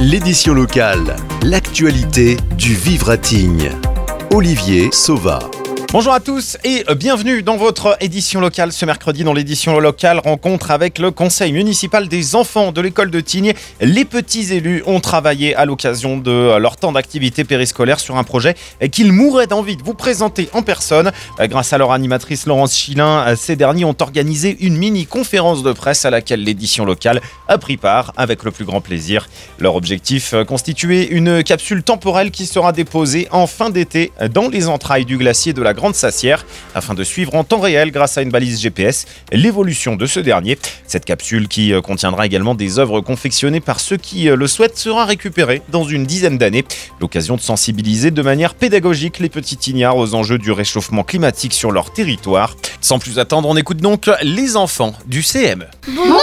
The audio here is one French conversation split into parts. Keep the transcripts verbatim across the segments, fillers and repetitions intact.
L'édition locale, l'actualité du Vivre à Tignes. Olivier Sauva. Bonjour à tous et bienvenue dans votre édition locale. Ce mercredi, dans l'édition locale, rencontre avec le conseil municipal des enfants de l'école de Tignes. Les petits élus ont travaillé à l'occasion de leur temps d'activité périscolaire sur un projet qu'ils mourraient d'envie de vous présenter en personne. Grâce à leur animatrice Laurence Chilin, ces derniers ont organisé une mini-conférence de presse à laquelle l'édition locale a pris part avec le plus grand plaisir. Leur objectif, constituer une capsule temporelle qui sera déposée en fin d'été dans les entrailles du glacier de la Grande Sassière afin de suivre en temps réel, grâce à une balise G P S, l'évolution de ce dernier. Cette capsule, qui contiendra également des œuvres confectionnées par ceux qui le souhaitent, sera récupérée dans une dizaine d'années. L'occasion de sensibiliser de manière pédagogique les petits Tignards aux enjeux du réchauffement climatique sur leur territoire. Sans plus attendre, on écoute donc les enfants du C M. Bonjour!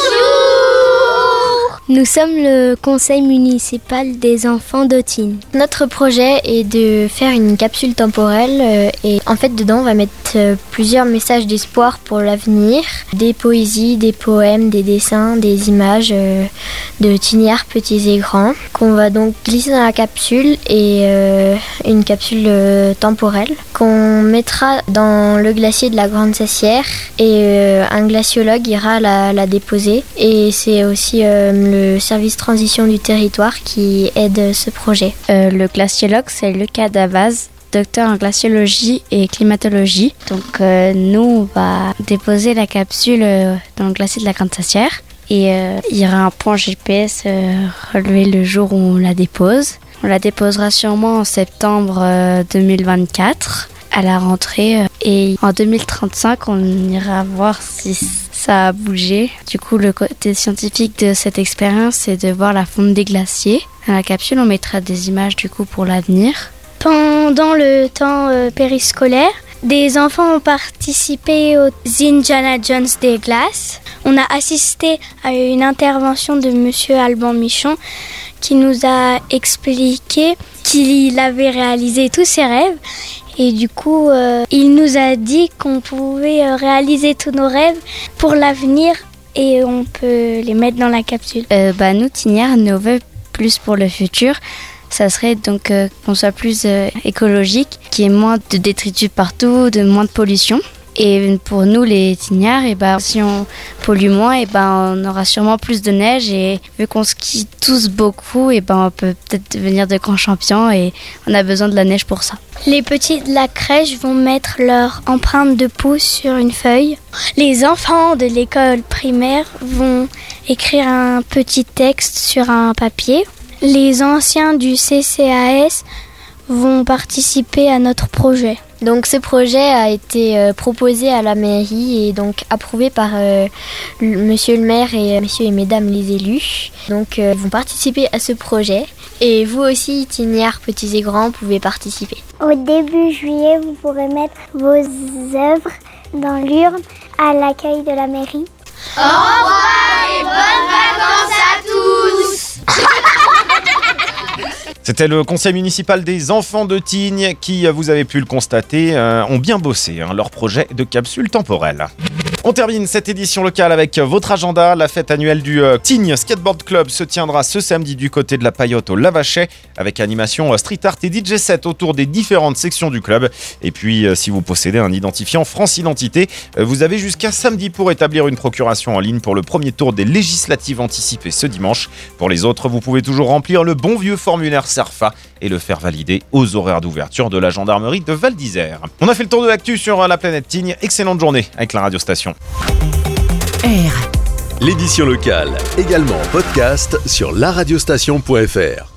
Nous sommes le conseil municipal des enfants de Tignes. Notre projet est de faire une capsule temporelle euh, et en fait dedans on va mettre euh, plusieurs messages d'espoir pour l'avenir, des poésies, des poèmes, des dessins, des images euh, de Tignards petits et grands qu'on va donc glisser dans la capsule et euh, une capsule euh, temporelle qu'on mettra dans le glacier de la Grande Sassière et euh, un glaciologue ira la, la déposer et c'est aussi euh, le le service transition du territoire qui aide ce projet. Euh, le glaciologue, c'est Lucas Davaz, docteur en glaciologie et climatologie. Donc euh, nous, on va déposer la capsule euh, dans le glacier de la Grande Sassière et euh, il y aura un point G P S euh, relevé le jour où on la dépose. On la déposera sûrement en septembre euh, deux mille vingt-quatre à la rentrée euh, et en deux mille trente-cinq, on ira voir si ça a bougé. Du coup, le côté scientifique de cette expérience, c'est de voir la fonte des glaciers. Dans la capsule, on mettra des images du coup pour l'avenir. Pendant le temps euh, périscolaire, des enfants ont participé aux Indiana Jones des glaces. On a assisté à une intervention de Monsieur Alban Michon qui nous a expliqué qu'il avait réalisé tous ses rêves. Et du coup, euh, il nous a dit qu'on pouvait euh, réaliser tous nos rêves pour l'avenir et on peut les mettre dans la capsule. Euh, bah, nous, Tignards, nos vœux plus pour le futur, ça serait donc euh, qu'on soit plus euh, écologique, qu'il y ait moins de détritus partout, de moins de pollution. Et pour nous, les Tignards, et bah, si on pollue moins, et bah, on aura sûrement plus de neige. Et vu qu'on skie tous beaucoup, et bah, on peut peut-être devenir de grands champions et on a besoin de la neige pour ça. Les petits de la crèche vont mettre leur empreinte de pouce sur une feuille. Les enfants de l'école primaire vont écrire un petit texte sur un papier. Les anciens du C C A S vont participer à notre projet. Donc ce projet a été euh, proposé à la mairie et donc approuvé par euh, le, monsieur le maire et euh, messieurs et mesdames les élus. Donc euh, ils vont participer à ce projet et vous aussi, Tignards petits et grands, pouvez participer. Au début juillet, vous pourrez mettre vos œuvres dans l'urne à l'accueil de la mairie. Au revoir et bonnes vacances à tous. C'était le conseil municipal des enfants de Tignes qui, vous avez pu le constater, euh, ont bien bossé hein, leur projet de capsule temporelle. On termine cette édition locale avec votre agenda. La fête annuelle du euh, Tignes Skateboard Club se tiendra ce samedi du côté de la Paillote au Lavachet avec animation euh, street art et D J set autour des différentes sections du club. Et puis, euh, si vous possédez un identifiant France Identité, euh, vous avez jusqu'à samedi pour établir une procuration en ligne pour le premier tour des législatives anticipées ce dimanche. Pour les autres, vous pouvez toujours remplir le bon vieux formulaire SERFA et le faire valider aux horaires d'ouverture de la gendarmerie de Val d'Isère. On a fait le tour de l'actu sur la planète Tignes. Excellente journée avec la radio station. R. L'édition locale, également en podcast sur la radiostation point f r.